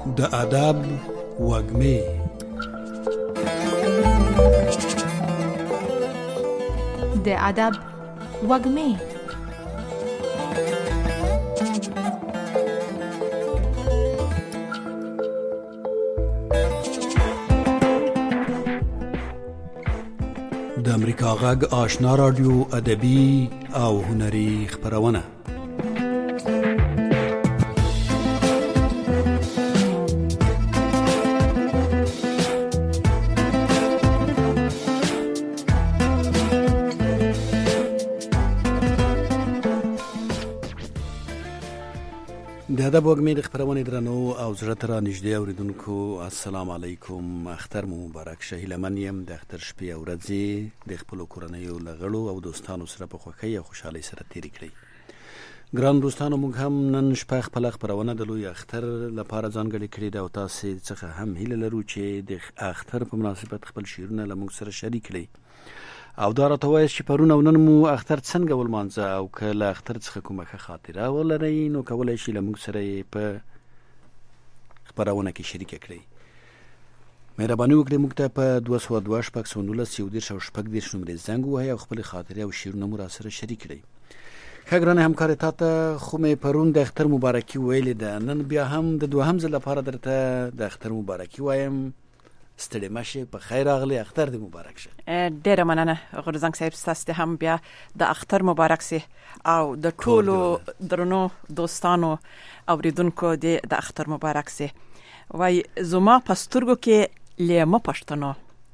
د ادب وږمې د ادب وږمې د امریکا غږ آشنا رادیو ادبي او هنري خپرونه. د ادب وږمې د خپرونې درنو او زړه ته رانږدې اورېدونکو، السلام علیکم. اختر مو مبارک شه. هیله یم د اختر شپې او ورځې د خپلو کورنیو له غړو او دوستانو سره په خوښۍ او خوشحالۍ سره تېرې کړئ. ګران دوستانو، موږ هم نن شپه خپله خپرونه د لوی اختر لپاره ځانګړې کړې ده او تاسې څخه هم هیله لرو چې د اختر په مناسبت خپل شعرونه له موږ سره شریک کړئ او دا راته وایاست چې پرون او نن مو اختر څنګه ولمانځه او که له اختر څخه کومه ښه خاطره ولرئ نو کولی شئ له موږ سره یې په خپرونه کې شریکه کړئ. مهرباني وکړئ موږ ته په 202 شپږ 19 14 او شپږ 10 نمرې زنګ ووهئ او خپلې خاطرې او شعرونه مو راسره شریک کړئ. ښه ګرانې همکارې، تا ته خو مې پرون د اختر مبارکي ویلې ده، نن بیا هم د دوهم ځل لپاره درته د اختر مبارکي وایم. ستړې مه شې، په خیر راغلی، اختر دې مبارک شه. ډېره مننه غورځنګ صاحب، ستاسو ته هم بیا د اختر مبارک سي او د ټولو درنو دوستانو اوریدونکو د اختر مبارک سي. وای زما پسترګو کې لیمه پښتنو،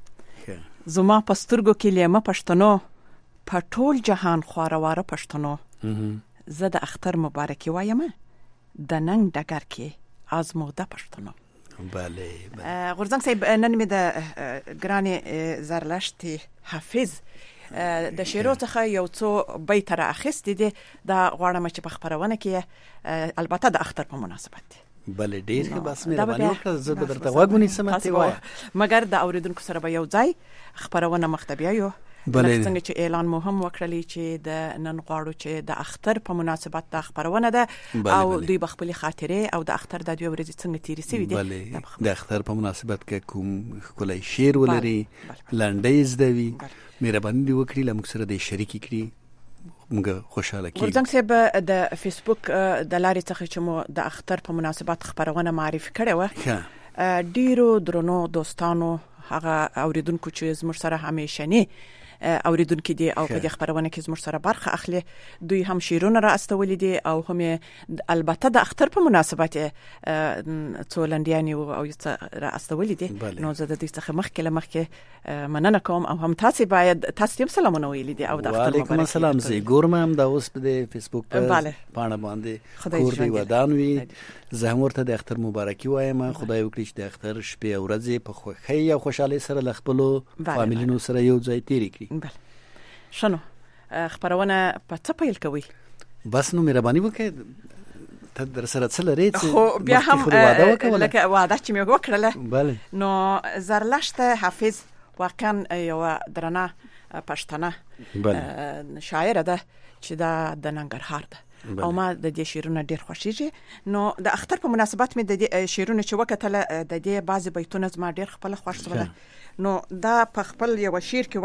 زما پسترګو کې لیمه پښتنو، په ټول جهان خواره پښتنو، زه د اختر مبارکي وایم د ننګ ډګر کې آزموده پښتنو. بله غورځنګ صاحب، نن مې د ګرانې زرلښتې حافظ د شعرو څخه یو څو بیت را اخیستي دي، دا غواړم چې په خپرونه کې البته د اختر په مناسبت دي. بله ډېر ښه، بس مهرباني وکړه، زه به درته غوږ ونیسم. مګر د اوریدونکو سره به یو ځای خپرونه مخته بیایو. لکه څنګه چې اعلان مو هم وکړلی چې د نن غواړو چې د اختر په مناسبت د خپرونه ده او دوی به خپلې خاطرې او د اختر د دوی ورځې څنګه تېرې سوي دي د اختر په مناسبت کې کوم ښکلی شعر ولري، لنډۍ زده وي، مهرباني دې وکړي له موږ سره دې شریکې کړي، موږ خوشحاله کېږو. غورځنګ صاحب، د فیسبوک د لارې څخه چې مو د اختر په مناسبت خپرونه معرفي کړې وه، ډېرو درنو دوستانو هغه اوریدونکو چې زموږ سره همیشني اوریدونکو دي او په دې خبرونه کې زموږ سره برخه اخلي، دوی هم شیرونه را استولې دي او هم البته د اختر په مناسبت څو لنډیانې او را استولې دي. نو زه د دې څخه مخکې مننه کوم او هم تاسو باید تاسو هم سلامونه ویلي دي او د اختر مبارک. وعلیکم السلام. زه ګورم هم دا اوس په فیسبوک په پاڼه باندې کور دی ودان وي، زه هم ورته د اختر مبارکي وایم. خدای وکړي چې د اختر شپې او ورځې په خوښۍ او خوشحالۍ سره له خپلو فامیلونو سره یو ځای تېرې کړي. بله شنو خبرونه په څه پیل کوي؟ بس نو مهرباني وکړئ، ته در سره څه لرې؟ خو بیا هم لکه وعده چې مې وکړله. بله نو زرلښته حافظ واقعا یوه درنه پښتنه شاعره ده چې دا د ننګرهار ده او ما د دې شعرونه ډېر خوښیږي. نو د اختر په مناسبت مې د دې شعرونه چې وکتله، د دې بعضې بیتونه زما ډېر خپله خوښ شوله. نو دا په خپل یو شعر کې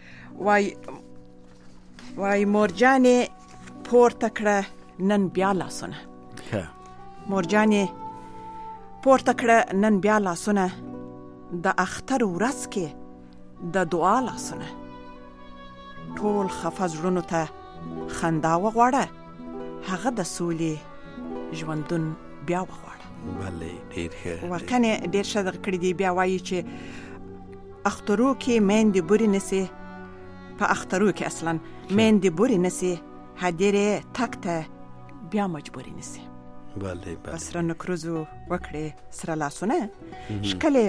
وایي مورجانې پورته کړه نن بیا لاسونه، مورجانې پورته کړه نن بیا لاسونه، د اختر ورځ کې د دعا لاسونه، ټول خفه زړونو ته خندا وغواړه، هغه د سولې ژوندون بیا وغواړه. بله ډېر ښه، واقعا ډېر ښه دغه کړي دي. بیا وایي چې اخترو کې میندې بورې نسي، په اخترو کې اصلا میندې بورې نسي، هدیرې تک ته بیا مجبورې نسي. بله په سره نکروزو وکړې سره لاسونه، ښکلې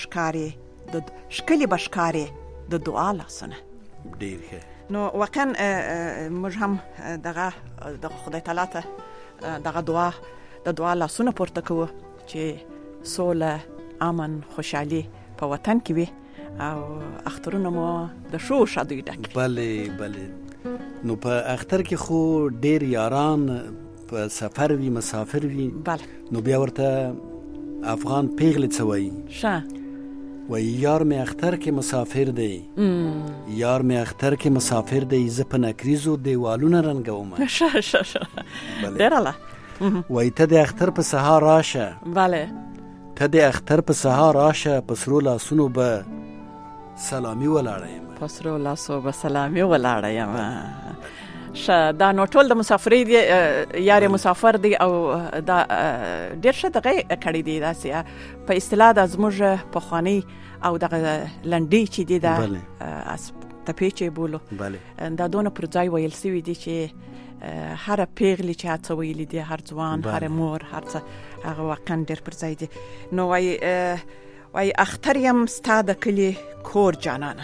بشکارې د دعا لاسونه. ډېر ښه. نو واقعا موږ هم دغه خدای تعالی ته دغه د دعا لاسونه پورته کوو چې سوله، امن، خوشحالي په وطن کې وي او اخترونه مو د شو شادوي ډک. بله نو په اختر کې خو ډېر یاران په سفر وي، مسافر وي، نو بیا ورته افغان پیغله څوي شه و یار می اختر کې مسافر دی یار می اختر کې مسافر دی ز په نکریزو دیوالونه رنګوم شه دراله وای ته د اختر په سهار راشه بله ته د اختر په سهار راشه په سرو لاسونو به سلامي ولاړه یم په سرو لاسو به سلامي ولاړه یم شه دا نو ټول د مسافرۍ دی یار مسافر دی او دا ډېر ښه دغه کړی دی داسې په اصطلاح د زموږ پخواني او دغه لنډۍ چې دی دا تپې چې بولو دا دونه پر ځای ویل سوي دي چې هر پیغلې چې هڅه ویلي دي هر ځوان هر مور هر څه هغه واقعا ډېر پر ځای دي نو وای اختر یم ستا د کلي کور جانانه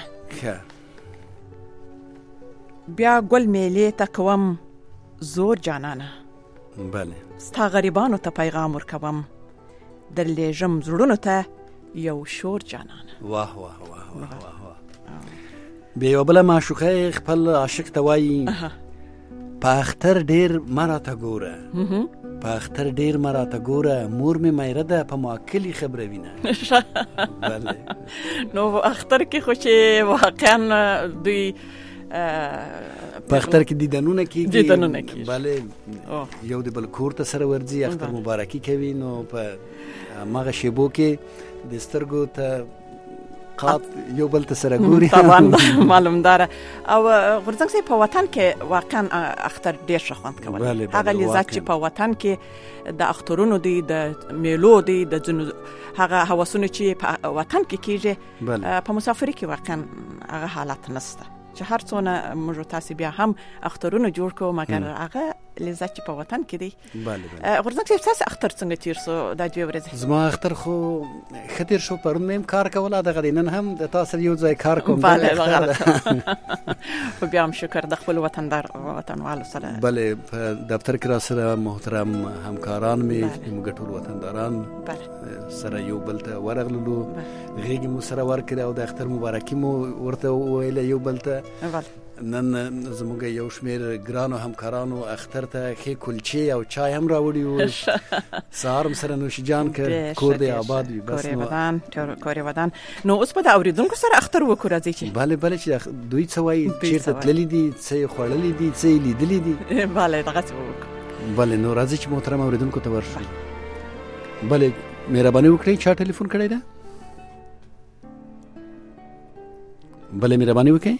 بیا ګل میلې ته کوم زور جانانه بله ستا غریبانو ته پیغام ورکوم در لیږم زړونو ته یو شور جانانه واه واه واه واه بیا یوه بله معشوقه خپل عاشق ته وایي په اختر ډېر مه راته ګوره په اختر ډېر مه راته ګوره مور مې میره ده په ما کلي خبروینه بله نو اختر کې خو چې واقعا دوی په اختر کې دیدنونه کېږي بله یو د بل کور ته سره ورځي اختر مبارکي کوي نو په هماغه شیبو کې د سترګو ته قات یو بل ته سره ګوري طبعا معلوم داره او غورځنګ صاحب په وطن کې واقعا اختر ډېر ښه خوند کوي هغه لذت چې په وطن کې د اخترونو دی د میلو دی د هغه هوسونه چې په وطن کې کېږي په مسافرۍ کې واقعا هغه حالت نشته چې هر څونه موږ تاسو بیا هم اخترونه جوړ کوو مګر هغه لذت چې په وطن کې دی غورځنګ صاحب تاسو اختر څنګه تیر سو دا دوه ورځې زما اختر خو ښه تیر شو پرون مې کار کوله دغه نن هم د تاسو یو ځای کار کوم خو بیا هم شکر د خپل وطنوالو سره بله په دفتر کې را سره محترم همکاران مې موږ ټول وطنداران سره یو بل ته ورغللو غېږې مو سره ورکړې او د اختر مبارکي مو ورته وویله یو بل ته نن زموږ یو شمېر ګرانو همکارانو اختر ته ښې کلچې او چای هم راوړي وو سهار هم سره نوشیجان کړ کور دی آباد وي بس کور ودان نو اوس به د اورېدونکو سره اختر وکړو راځئ چې بله چې دوی څه وایي چېرته تللي دي څه یې خوړلي دي څه یې لیدلي دي بله دغسې به وکړو بله نو راځئ چې محترم اورېدونکو ته ورشو بله مهرباني وکړئ چا ټلیفون کړی ده بله مهرباني وکړئ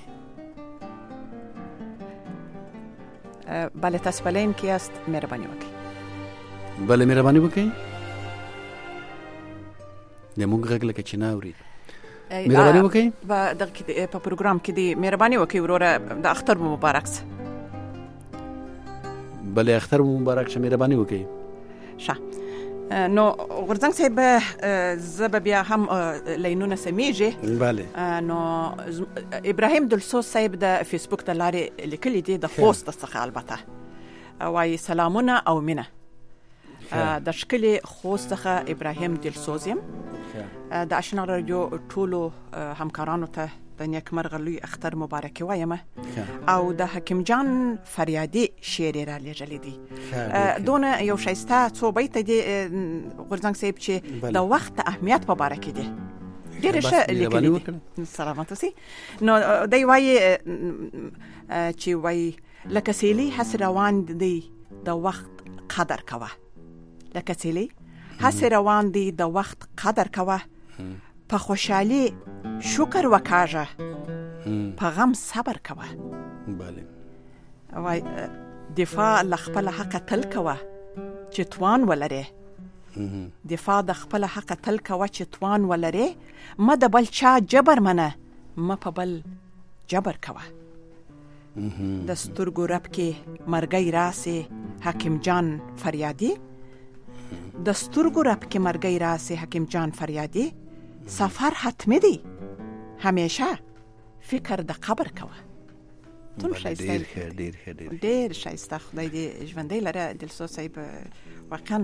بله تاسو په لین کې یاست مهرباني وکړئ بله مهرباني وکړئ زموږ غږ لکه چې نه اوري مهرباني وکړئ په پروګرام کې دی مهرباني وکړئ وروره د اختر مو مبارک شه بله اختر مو مبارک شه مهرباني وکړئ ښه نو غورځنګ صاحب زه به بیا هم لینونه سمیږي بله نو ابراهیم دلسوز صاحب د فیسبوک د لارې لیکلي دي د خوست څخه البته وایي سلامونه او مینه د ښکلي خوست څخه ابراهیم دلسوز یم د اشنا راډیو ټولو همکارانو ته د نیکمرغه لوی اختر مبارکي وایم او د حکیم جان فریادي شعر را لېږلی دی دونه یو ښایسته څو بیته دی غورځنګ صاحب چې د وخت د اهمیت په باره کې دی ډېر ښه لیکلی دی سلامت اوسئ نو دی وایي چې وایي لکه سیلۍ هسې روان دی د وخت قدر کوه لکه سیلۍ هسې روان دی د وخت قدر کوه په خوشحالي شکر وکاږه په غم صبر کوه بله وای دفاع له خپل حق تل کوه چې توان ولرې دفاع د خپل حق تل کوه چې توان ولرې ما د بل چا جبر منه ما په بل جبر کوه د سترګو رپ کې مرګی راسي حکیم جان فریادي د سترګو رپ کې مرګی راسي حکیم جان فریادي سفر حتمی دی همیشه فکر د قبر کوه ډیر ښه ډیر ښایسته خدای دې ژوندی لره دلسوز صاحب واقعا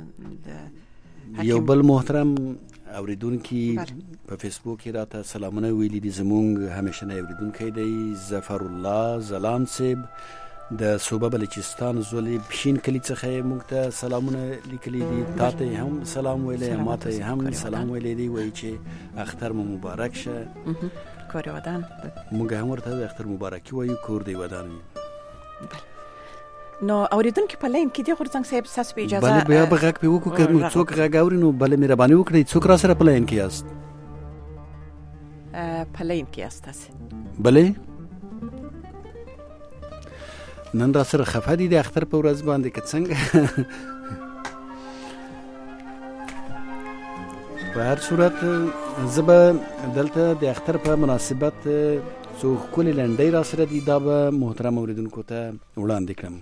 یو بل محترم اوریدونکي په فیسبوک کې راته سلامونه ویلي دي زموږ همیشنی اوریدونکی دی ظفر الله زلان صاحب د صوبه بلوچستان زولي بشین کلی څخه موږ ته سلامونه لیکلي دي. تاته هم سلام ویلې، ماته هم سلام ویلې دي، وایي چې اختر مو مبارک شه. کور ودان موږ هم ورته د اختر مبارکي وایو، کور دی ودان. نو اوریدونکو په لاین کې دی غورځنګ صاحب، تاسو په اجازه بله بیا به غږ پې وکړو، که څوک غږ اوري نو بله مهرباني وکړئ. څوک را سره په لاین کې یاست؟ په لاین کې یاست تاسو؟ بله نن را سره خفه دي د اختر په ورځ باندې که څنګه؟ په هر صورت زه به دلته د اختر په مناسبت څو ښکلې لنډۍ را سره دي، دا به محترم اوریدونکو ته وړاندې کړم.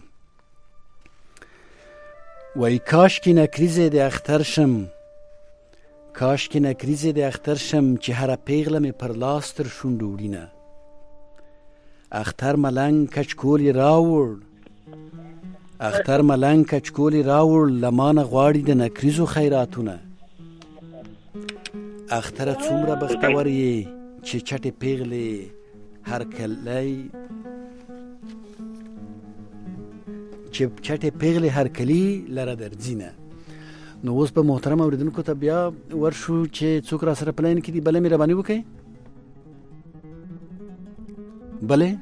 وای کاش کې نکریزې د اختر شم، کاش کې نکریزې د اختر شم، چې هره پیغله مې پر لاس تر شونډو وړینه. اختر ملنګ کچکولې راوړ، اختر ملنګ کچکولې راوړ، لمانه غواړي د نکریزو خیراتونه. اختره څومره بختور یې چې چټې پیغلې هر کلی، چې چټې پیغلې هر کلی لره درځینه. نو اوس به محترم اوریدونکو ته بیا ورشو چې څوک را سره په لاین کې دي. بله مهرباني وکړئ. بله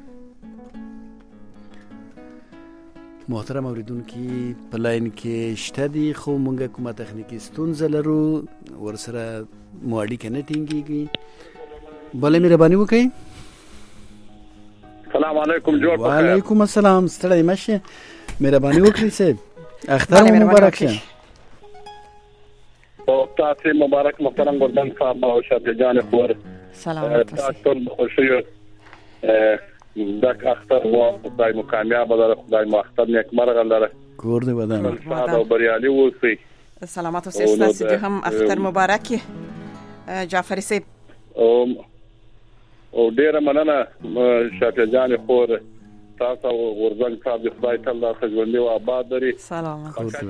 محترم اوریدونکي په لاین کې شته دي، خو موږ کومه تخنیکي ستونزه لرو، ورسره مو اړیکه نه ټینګېږي. بله مهرباني وکړئ. السلام علیکم. جوړ پخیر. وعلیکم السلام. ستړی مشه، مهرباني وکړئ صاحب. اختر مبارک شه. او تاسو مبارک محترم ګردن صاحب او شافعي جان خور. سلامات اوسئ. تاسو خوشی دا اختر و خدای مو کامیاب لره، خدای مو اختر نیکمرغه لره، کور دی ودان او بریالي اوسئ. سلامات اوسئ. تاسو هم اختر مبارک جعفري صاحب. او ډیره مننه شافعي جان خور، تاسو غورځنګ صاحب خدای تعالی خجوندي او آباد لري. سلامات.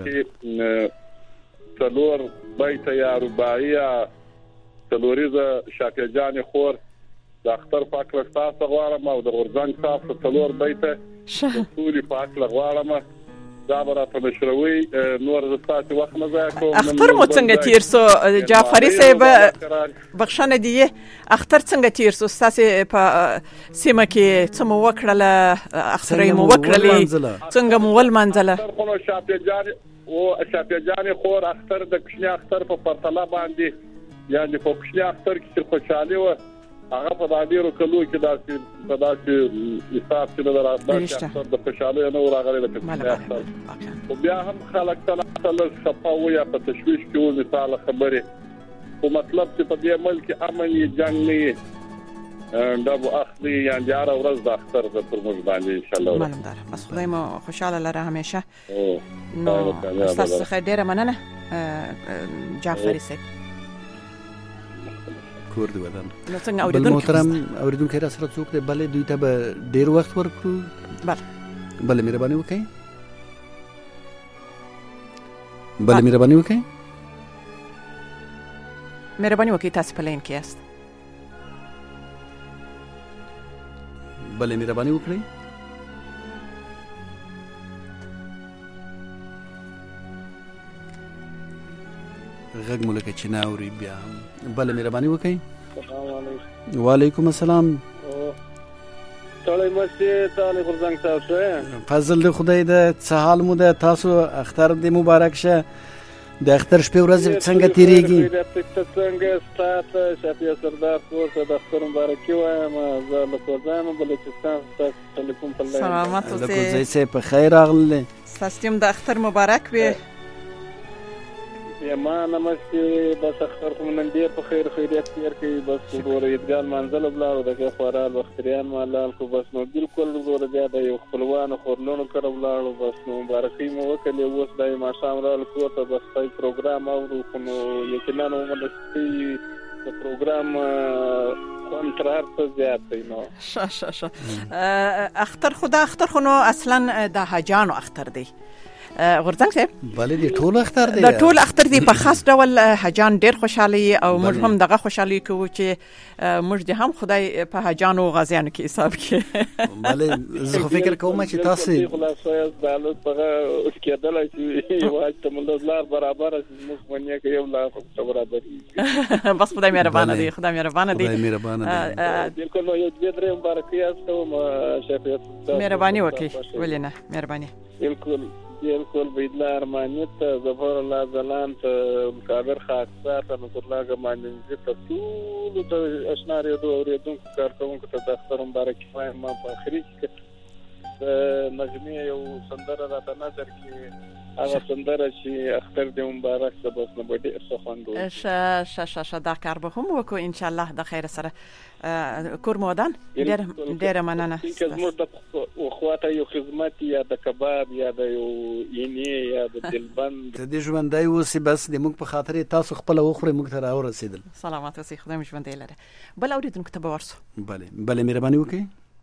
څلور بیت یا رباعیه څلوریزه شافعي جان خور د اختر پاک لستاسو غواړم او د غورځنګ صاحب څلور بیت ټولي پاک لغواړم. دا براته مشروي نور زستاتي وخت نه ځای کوم. اختر مو څنګه تیر سو جعفري صاحب؟ بخښنه دی، اختر څنګه تیر سو؟ تاسو په سیمه کې څه مو وکړله؟ اختر مو وکړلې څنګه مو ول منځله؟ خو شافعي جان او شافعي جان خور اختر د کښنی اختر په پرتله باندې یعنی په کښنی اختر کې خوشاله و، هغه په دایرو کلو کې داسې حساب چې د خوشاله نه راغلی د کښنی اختر. او بیا هم خلک تل صفاو یا په تشويش کې و مثال خبره، خو مطلب چې په دې ملک امن یې جنگ نه دا بو اخلي یعنی یاره ورځ د اختر د پرموز باندې ان شاء الله. معلوم دار بس خدای مو خوشاله لره همیشه. نو تاسو څخه ډیره مننه جعفري صاحب. کور دی ودان. نو څنګه اوریدونکو محترم اوریدونکو را سره څوک دی؟ بله دوی ته به ډیر وخت ورکړو. بله مهرباني وکړئ. بله مهرباني وکړئ. مهرباني وکړئ. تاسو په لاین کې یاست. بله مهرباني وکړئ. غږ مو لکه چې نه اوري بیا هم. بله مهرباني وکړئ. وعلیکم السلام. ټولې مسجد ته غورځنګ تاسو فضل د خدای د څه حال مو ده؟ تاسو اختر دې مبارک شه. د اختر شپې ورځ څنګه تیریږي؟ څنګه ستاسو شافعي سردار کور ته د اختر مبارکي وایم. زه له کوزانو بلوچستان ته ټلیفون په لای. سلامات اوسئ. له کوزای سه په خیر راغله. تاسو د اختر مبارک وي. ما نمسته بس اختر خو نن ډیر په خیر خیریت تیر کوي. بس ورور عیدګاه منځل بلارو دغه خورال بختریان مالال کو بس نو بالکل ورور بیا د یو خپلوان خورلونو کړه بلارو. بس نو مبارکي مو وکړي. اوس دای ما شام را کو ته بس پای پروګرام او نو یقینا نو مدستي پروګرام کنټرار ته زیات دی. نو اختر خدا اختر خو نو اصلا د حاجانو اختر دی. غورځنګ صاحب بلې دي ټول اختر دی د ټول اختر دی په خاص ډول حجان ډیر خوشاله او موږ هم دغه خوشالي کوو چې موږ د هم خدای په حجان او غازیانو کې حساب کې بلې زه خو فکر کوم چې تاسو خلاصو د هغه اوس کېدل چې واجب تملزلار برابر موږ باندې کې یو لا برابر بس خدای مهربان دی خدای مهربان دی بالکل یو دې درې مبارکي استو شفیع مهرباني وکړي ولې نه مهرباني بالکل بيدلا ارمانيت ظفر الله زلان مكابر خاصه نصر الله جمالين ټول د اشنار یو اوریدونکو کارکونکو ته د اختر مبارک وایم ما په اخري کې نجمه یو سندره راته نظر کې هغه سندره چې اختر دې مبارک سبب نه بډې څه خوند دا کار به هم وکړو ان شاء الله د خیر سره کور مودان ډېر مننه زموږ د اخواته یو خدمت یا د کباب یا د یو ینې یا د دلبند د دې ژوندۍ اوسې بس د موږ په خاطر تاسو خپل وخوري موږ ته راورسېدل سلامات اوسې خدای مو ژوندۍ لري بل اوریدونکو ته به ورسو بله مهرباني وکړئ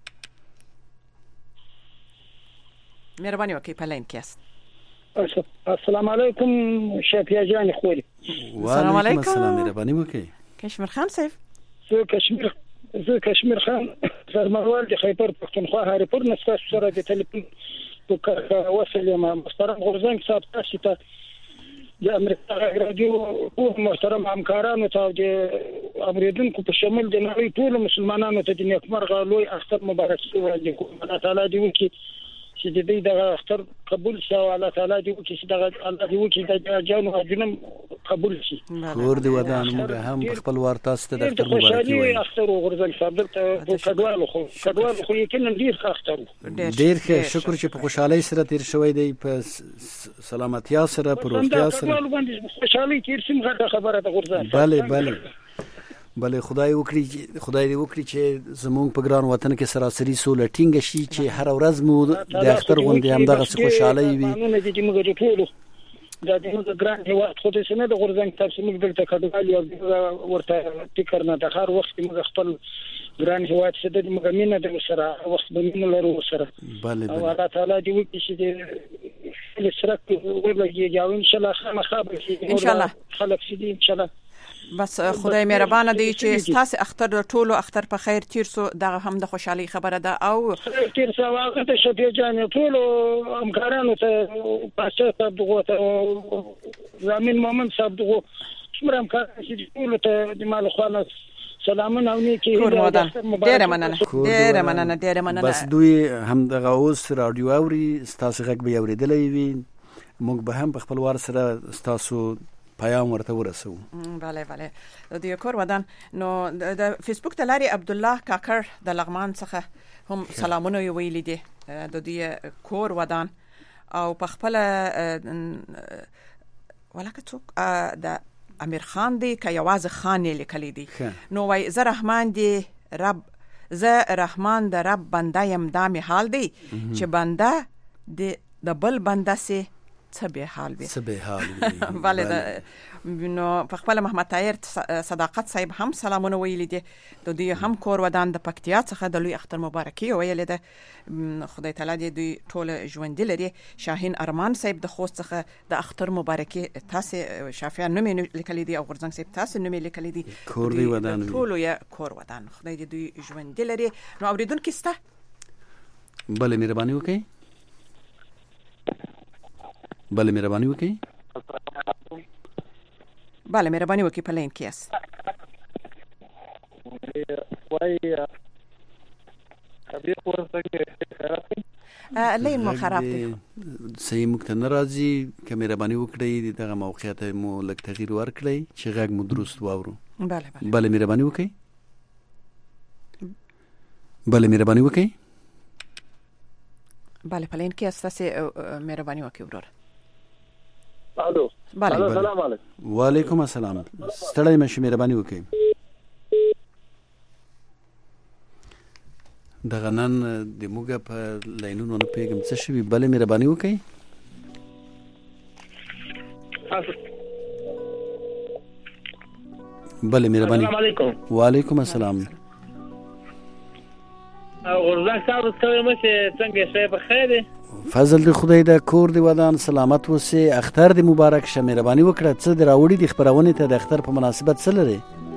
مهرباني وکړئ په لاین کې است السلام علیکم شفیع جان خوری السلام علیکم السلام مهرباني وکړئ کشمیر خان صاحب زه کشمیر خان سرمروال د خیبر پښتونخوا هریپور نستا سره د ټلیفون په وصل یم محترم غورځنګ صاحب تاسو ته د امریکا رادیو او محترم همکارانو ته د اوریدونکو په شمول د نړۍ ټول مسلمانانو ته د نیکمرغه لوی اختر مبارک وي الله تعالی دې وکړي چې دې د اختر قبول شي او الله تعالی دې وکړي چې الله دې وکړي د جانو اجنم قبول شي کور دې ودان موږ هم خپل ور تاسو ته د اختر مبارک وي اختر غورځنګ صاحب ته کډوالو خو یقینا ډیر اختر ډیر ښه شکر چې په خوشحالۍ سره تیر شوی دی په سلامتیا سره په روغتیا سره خوشحالۍ تیر سیم خبره د غورځنګ بله خدای دې وکړي چې زموږ په ګران وطن کې سراسري سوله ټینګه شي چې هر ورځ مو د اختر غونډې همدغسې خوشحالۍ وي دا د ګران هیواد خو دې نه د غورځنګ تاسو موږ دلته کډوال یو ورته فکر نه د هر وخت موږ خپل ګران هیواد څخه د موږ مینه د سره وخت به مینه لرو سره بله او الله تعالی دې وکړي چې د سره ولګي یا ان شاء الله خامخا ان شاء الله خلک سي ان شاء الله بس خدای مهربان دی چې تاسو اختر د ټولو اختر په خیر تیر سو دغه هم د خوشحالي خبره ده او تیر سو هغه ته شفیع جان ټولو همکارانو ته پاسه صاحب دغه زمين مومن صاحب دغه څومره همکار چې ټولو ته د مال خلاص سلامونه او نیکی ډېر مننه بس دوی هم دغه اوس رادیو اوري تاسو غږ به اوریدلې وي موږ به هم په خپل وار سره تاسو پیام ورته ورسو بله د کور ودان نو د فیسبوک ته لاري عبد الله کاکر د لغمان څخه هم سلامونه ویلي دي د دې کور ودان او په خپل ولکه څوک د امیر خان دی که یواز خان لیکلی دی نو وای زه رحمان د رب بنده یم دا می حال دی چې بنده د بل بنده سي څه به حال وي بله نو په خپل محمد طاهر صداقت صاحب هم سلامونه ویلي دي د دوی هم کور ودان د پکتیا څخه د لوی اختر مبارکي ویلې ده خدای تعالی دې دوی ټول ژوند لري شاهین ارمان صاحب د خوست څخه د اختر مبارکي تاسو شافعي نوم لیکلي دي او غورځنګ صاحب تاسو نوم لیکلي دي کور دی ودان ټول یې کور ودان خدای دې دوی ژوند لري نو اوریدونکو ستا بله مهرباني وکړئ بله مهرباني وکړئ په لاین کې است لین مو خراب دی صحیح موږ ته نه راځي که مهرباني وکړئ دغه موقعیت مو لږ تغییر ورکړئ چې غږ مو درست واورو بله مهرباني وکړئ بله په لاین کې است تاسو مهرباني وکړئ ورور الو السلام علیکم وعلیکم السلام ستړی مشه مهرباني وکړئ دغه نن د موږ په لاینونو نه پیغام څه شوی بله مهرباني وکړئ بله مهرباني السلام علیکم وعلیکم السلام غورځنګ صاحب څنګه مشه څنګه شې په خیر فضل د خدای د کور دی ودان سلامت وسی اختر دی مبارک شه مهرباني وکړه څه د راوړي د خبرونه ته د اختر په مناسبت څه لري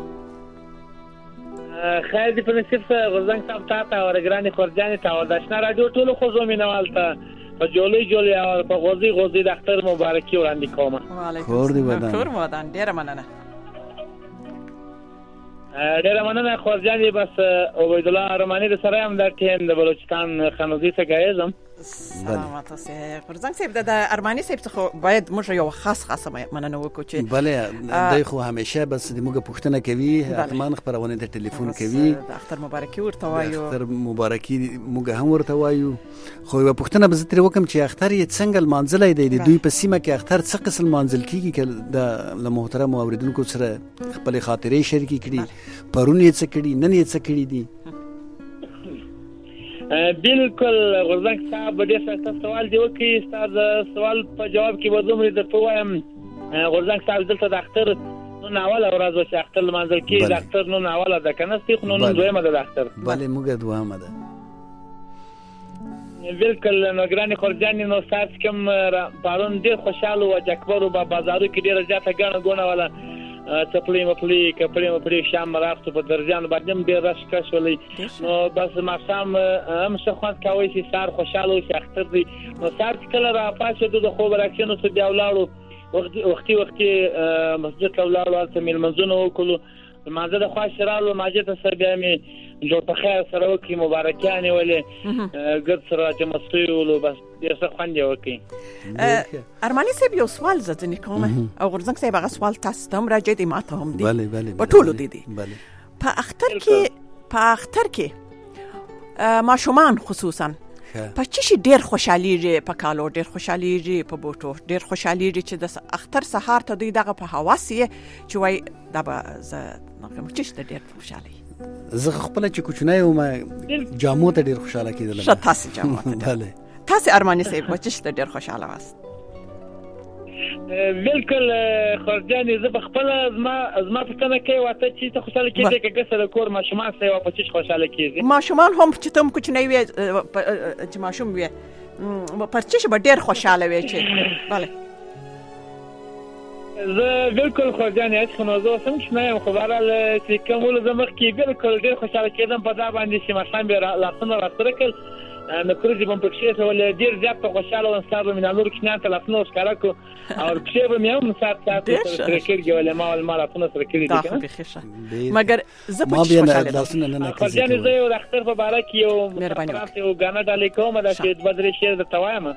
خیر دی په نصیب سره غزنګ صاحب تاته او ګرانی خورجان ته او د آشنا رادیو ټولو خو زمينوال ته په جولي او په غوزي د اختر مبارکي وړاندې کوم کور دی ودان کور ودان ډیر مننه خورجان بس عبید الله ارمانی د سره هم د ټیم د بلوچستان خانوزي څخه غیزم سلامات اوسه غرزنګ صاحب د ارمانی صاحب څخه باید موږ یو خاص مننه وکړو چې بله دای خو همیشه بس د موږ پوښتنه کوي حتمان خبرونه ته ټلیفون کوي د اختر مبارکي ورته وایو اختر مبارکي موږ هم ورته وایو خو یو پوښتنه به زه ترې وکم چې اختر یې څنګه منځلای دی د دوی په سیمه کې اختر څه قسم منځل کیږي چې د محترم اوریدونکو سره خپل خاطرې شریک کړي پرون یې څه کړي نن یې څه کړي دي بالکل غرزنګ صاحب ډېر ښه سوال دی وکي ستاسو سوال په جواب کې وځم درته وایم غرزنګ صاحب دلته د اختر نو اوله ورځ چې اختر لمانځل کېږي د اختر نو اوله ده کنه ستې نو دویمه ده د اختر بله موږ دویمه ده بالکل نو ګرانی خورجان نو سات کوم پرون ډېر خوشاله او جکبر په بازارو کې ډېر زیاته غاڼه ولا تپلی کپلی شام رافتو په درجان باندې ډېر راشکاش ولې نو بس ما شام هم څه خوند کوي چې سار خوشاله او اختر دی نو سار کله را پاسه د خو برکشنو څه دی ولاړو وختي مسجد ته ولاړو ته مل منځونه وکړو مازه د خوا شرالو ماجه ته سره بیا می جو په خیر سره وکي مبارکانه ولې ګد سره چې مستیولو بس ډېر څه خوند وکي ارمانی صاحب یو سوال زدنی کوم او غرزنګ صاحب هغه سوال تاسو ته راځي د ماته هم دی بله په ټولو دي په اختر کې ماشومان خصوصا په چی ډېر خوشاليږي په کالو ډېر خوشاليږي په بوټو ډېر خوشاليږي چې د اختر سهار ته دوی دغه په حواسي چې وای دا به زه نو چې ډېر خوشالي زه خپل چې کوچنی وم جامو ته ډېر خوشاله کېدل شته تاسو جامو ته بله تاسو ارمانی صاحب چې ډېر خوشاله واست بالکل خورجان زه په خپل زما پښتنه کې واته چې ته خوشاله کېږې کې سره کور ماشومان سره په چې خوشاله کېږي ماشومان هم چې تم کوچنی وي چې ماشوم وي په چې به ډېر خوشاله وي چې بله زه بالکل خورجان هیڅ خو زه سم چې نه خبره چې کومول زمخ کې بالکل ډېر خوشاله کېدم په دا باندې چې ماشوم به لاسونه راستره کړ نو کړی به په کښې ته ولې ډېر زیات خوشاله و ستاسو مینه نور کښنه ته لاسونه ښکارا کو او کښې به مې هم سات سره کېږي ولې ما لاسونه سره کړی دي کنه مګر زه په خوشاله لاسونه نه کړی خورجان زه یو اختر په باره کې یو مهرباني یو غانا ډالې کوم دا چې بدرې شیر د توایم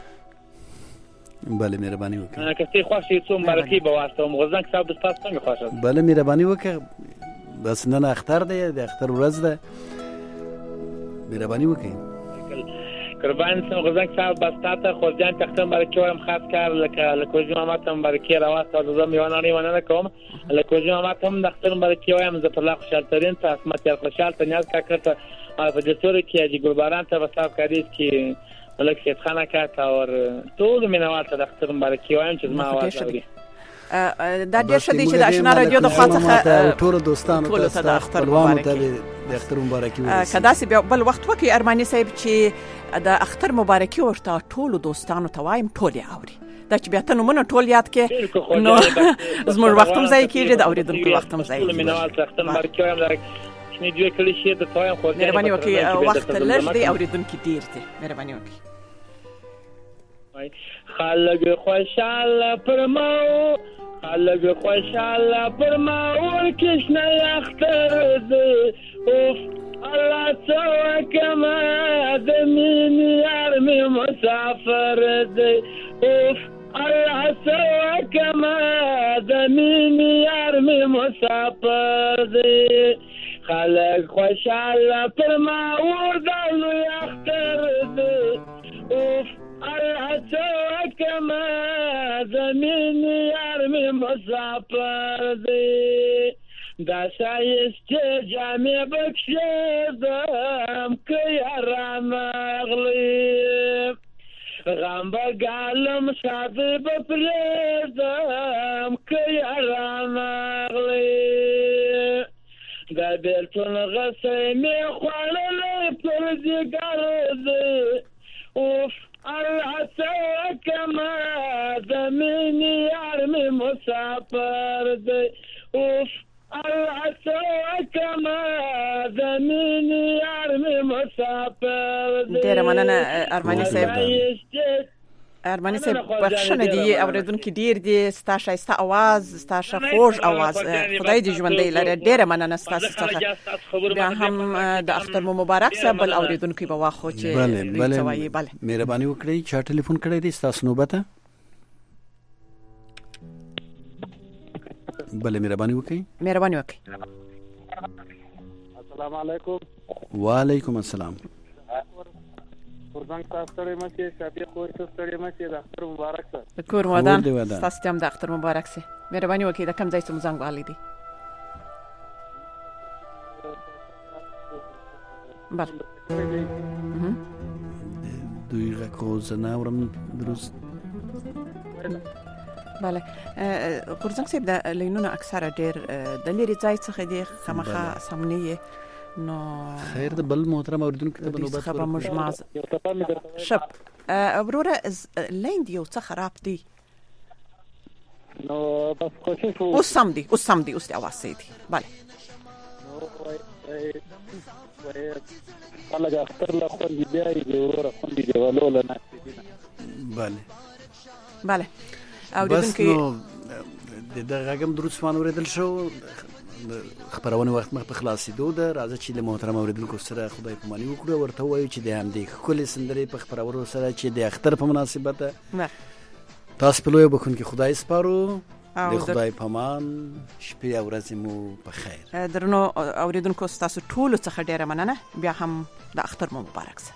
بله مهرباني وکړه که څه خوښي څو مبارکي به واسطه غوزنګ صاحب تاسو څنګه خوښه بله مهرباني وکړه بس نن اختر دی د اختر ورځ ده مهرباني وکړئ قربان سم غزنګ صاحب بس تاسو خورجان تختم برکې ورم خاص کار لکه جمعه تم برکې راواسته زم یو نه کوم لکه جمعه تم تختم برکې وایم ز په لا خوشاله ترين ته اسمت یې خوشاله ته نیاز کا کړته په دې تور کې چې ګلباران ته وساب کړی چې لکه خانه کا اور ټول مینوال ته تختم برکې وایم چې ما आवाज اوري دا ډېر شدي چې د آشنا رادیو د خاطر ټول دوستانو ته د اختر مبارکي کدا سي بل وخت وکي ارمانی صاحب چې د اختر مبارکي ورته ټول دوستانو ته وایم ټول اوري دا چې بیا ته نو مونږ ټول یاد کې نو زموږ وخت هم ځای کېږي د اوریدونکو وخت هم ځای کېږي مینوال ته اختر مبارکي وایم چې دوی کلی شي د توایم خو مهرباني وکي وخت لږ دی اوریدونکو ډیر دی مهرباني وکي خلک خوشاله پرمو خلک خوشاله پرمو کښنه اختر دی اوف الله توکما د مینې یار مې مسافر دی اوف الله توکما د مینې یار مې مسافر دی خلک خوشاله پرمو د لوی اختر دی اوف الله توکما زمین یار می مسافر دی دا شایست جامع بکشیدم که یاران اغلی غم بگالم شادی بپریدم که یاران اغلی دا بیلتون غصه می خواللی پر دیگر دی اوف کما زمین یار می مسافر دی اوف کما زمین یار می مسافر دی. ډیر مننه ارماني صاحب. ارماني صاحب بخښنه دی اوریدونکو ډیر دی ستا شایسته आवाज ستا خوږ आवाज خدای دې ژوندۍ لري. ډیر مننه ستاسو څخه. بیا هم د اختر مو مبارک صاحب بل اوریدونکو به واخو چې بله مهرباني وکړئ چا ټلیفون کړی دی ستاسو نوبته. بله مهرباني وکړئ. السلام علیکم. وعلیکم السلام. ورځنګ تاسو ته مې شپې خور ته ستړي مې د اختر مبارک سره. کور ودان تاسو ته هم د اختر مبارک سه. مهرباني وکړئ د کوم ځای څخه زنګ والي دي. بله دوی غوښنه ورم درست. بله ورځنګ صاحب د لینونو اکثره ډیر د لري ځای څخه دی خامخا سمنیه نو خیر د بل محترم اوریدونکو ته نوبت خبر مجماز شپ وروره لیند یو څه خراب دی نو بس کوشش اوس سم دی اوس د اواز سي دی. بله نو وای هغه اختر لا خو دی بیا دی وروره خو دی ولول نه. بله اوریدونکو دغه غږم درست مان اوریدل شو. خبرونه وخت مخ په خلاصېدو ده. راځي چې له محترم اوریدونکو سره خدای په مانی وکړو ورته وایو چې د همدې خولي سندري په خبرونو سره چې د اختر په مناسبت تاسو په لوی بخون کې خدای سپارو. د خدای په امان شپې او ورځې مو په خیر. درنو اوریدونکو تاسو ټول څخه ډیره مننه. بیا هم د اختر مو مبارک سه.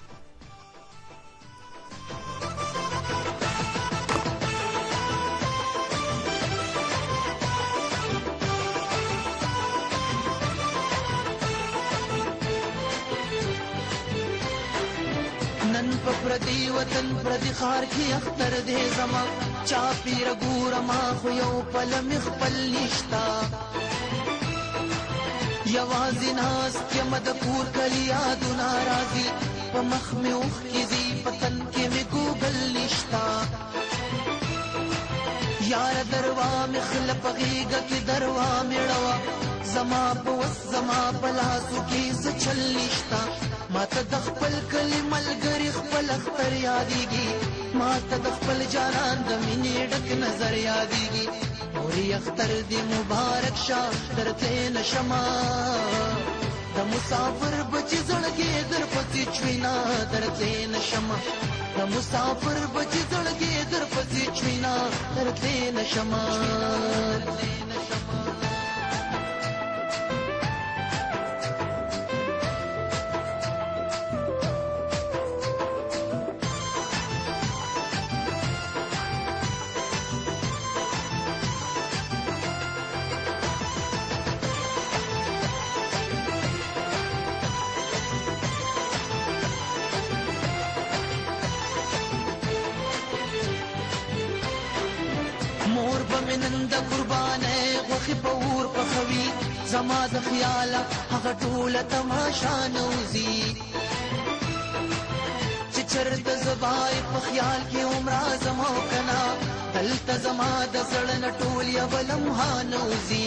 پردی وطن پردی خار کی اختر دے زما چا پیر ګور ما خو یو پل مخبل نشتا یوازې ناس کې مد پور کلی یاد ناراضي په مخ می اوخ کی زی پتن کې می ګوګل نشتا یار دروا مخلپ غیګه کی دروا میړوا زما په زما پلاسو کې څه چل نشتا ماته د خپل کلمل ګری خپل اختر یادېږي ماته د خپل جانان د مینې ډک نظر یادېږي اوري اختر دې مبارک شه درته نشما د مسافر بچی زړګي در پتی چوینا درته نشما د مسافر بچی زړګي در پتی چوینا درته نشما. نند قربانه غوخي پور پخوي زما د خیال هغه ټوله تماشا نوزي چې چرته زبای په خیال کې عمر زما کنا دلته زما د زړه ټول یو لمحه نوزي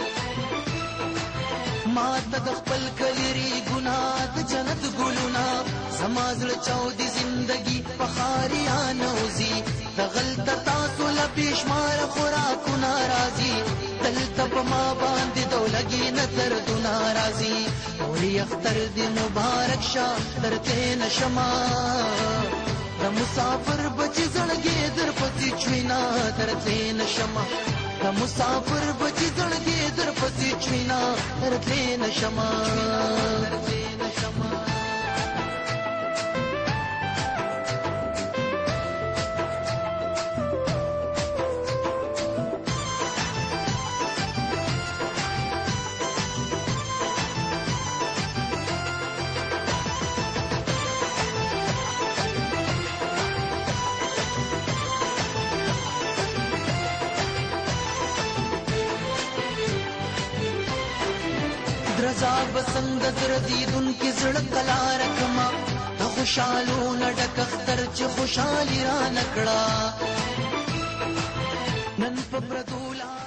ما ته د خپل کلری ګناه د جنت ګلونا زما زړه چاودي زندگی په خاریا نوزي د غلطه تاسو له بشمار خوراکو ناراضي دلته په ما باندې دولګي نظر د ناراضي اوري اختر دې مبارک شه درته نشما د مسافر بچی زړګي در پتی چوینا درته نشما د مسافر بچی زړګي در پتی چوینا درته نشما. درزا بسند دردی دن کی زړه کلا رکما د خوشالو نډک اختر چې خوشالي را نکړه نن په پردولا